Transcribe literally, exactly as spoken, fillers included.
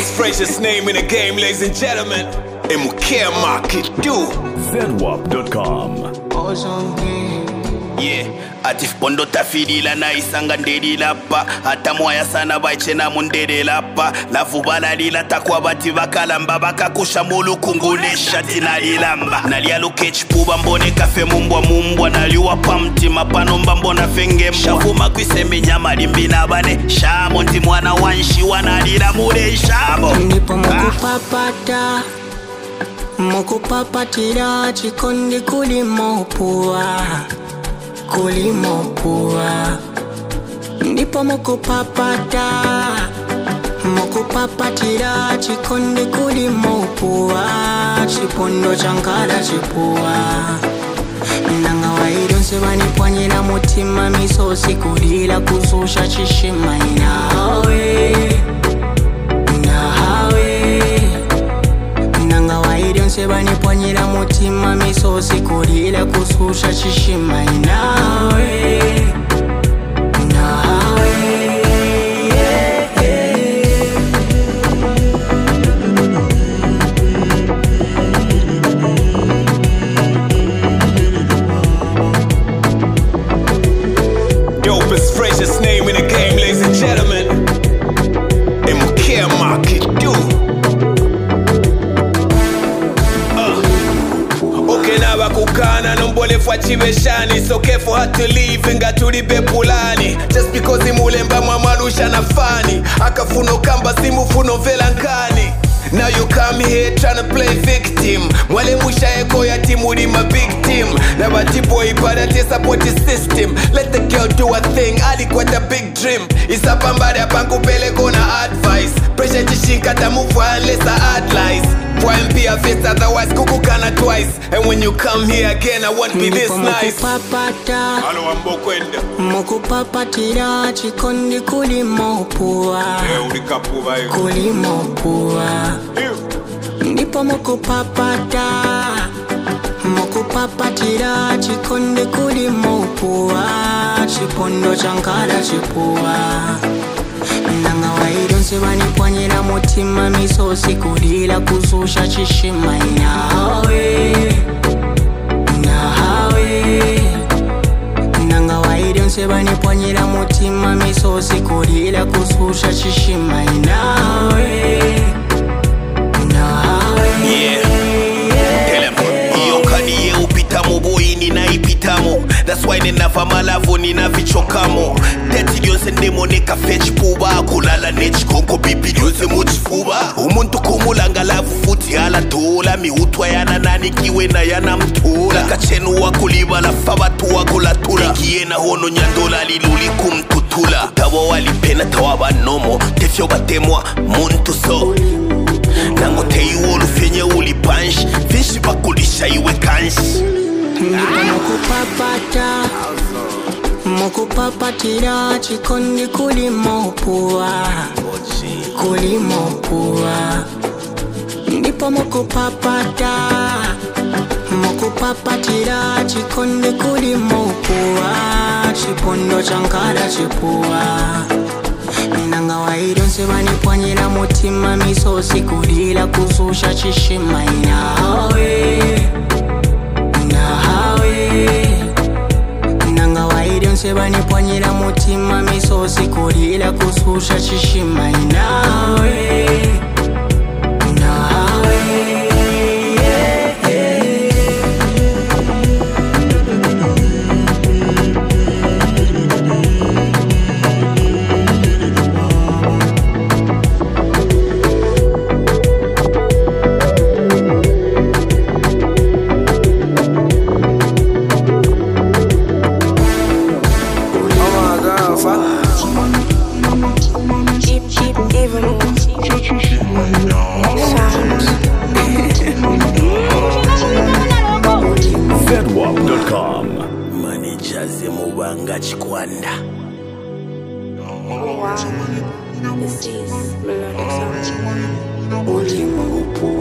Dopest, freshest name in the game, ladies and gentlemen. And we care market do. Zedwap dot com. Yeah, atif pondo tafidila na isanga ndelila pa hata moya sana baichena mundelela pa lavubala lila takwa bati bakalamba bakakusha mulukungulisha tinalilamba nalialo ketchup mbone kafe mumbwa mumbwa naliwa pamti mapanomba mbona fenge shavuma kwiseme nyama limbina bane shamo ndi mwana wanshi wanalila mure shamo nipo mukupapata mukupapatira chikondi kulimopua kulimopua ndipo mukupapata mukupapatira chikondi kulimopua chipondo chankala chipua nanga waidonse vanipwanyira mutima misosi kulila kususha chishima inawe nawe nanga waidonse vanipwanyira mutima misosi kulila kususha chishima inawe nawe yeah, yeah. Dopest, freshest name in the game, ladies and gentlemen. And we care market do. Naba kukana nombole fwa chiveshani. So careful how to leave inga tulibe pulani. Just because imulemba mwamarusha na fani akafuno kamba simufuno velankani. Now you come here tryna play victim. Mwale musha eko ya timu di my big team. Naba tipo ipada te support the system. Let the girl do a thing, alikuwa the big dream. Isapambari apanku pele kona advice. Pressure jishinka ta move unless I add lies. Why be a face otherwise kuku kana twice. And when you come here again I won't be this nice. Mukupapata Halo ambokwenda mukupapatira chikondi kulimopua kulimopua ndipo mukupapata mukupapatira chikondi kulimopua chipondo chankala chipua nanga waidonse vanipwanyira mutima misosi kulila kususha chishima inawe nawe nanga waidonse vanipwanyira mutima misosi kulila kususha chishima inawe nawe yeah. Iyo kaniye upitamo boyini na ipitamo. That's why ninava malavu nina vichokamo. Deti yonse ndemoneka fetch puba kulala nech konko bibi yonse muchifuba. Umuntu kumulanga lavu futi ala dola mihutwa yana nani kiwe na yana mtula. Kachenu wakuliba la fabatu wakulatula. Kiena hono nyandola liluli kumtutula. Tawa walipena tawa banomo tefyo batemwa muntu so. Nango teyu olu fenye uli punch. Fishi bakulisha iwe kanshi. ndipo mukupapata mukupapatira chikondi kulimopua kulimopua ndipo mukupapata mukupapatira chikondi kulimopua chipondo chankala chipua nanga waidonse vanipwanyira mutima misosi kulila kususha chishima inawe nawe nanga waidonse vanipwanyira mutima misosi kulila kususha chishima inawe nawe yeah, yeah. Zedwap dot com. Manijaze mubanga chikwanda. Wow. This is Melodic Sound. Ulimupu